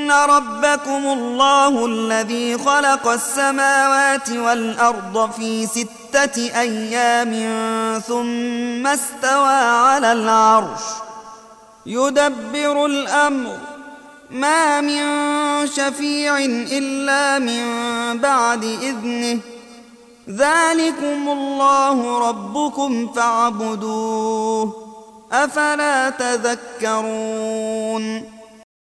إن ربكم الله الذي خلق السماوات والأرض في 6 أيام ثم استوى على العرش يدبر الأمر ما من شفيع إلا من بعد إذنه ذلكم الله ربكم فاعبدوه أفلا تذكرون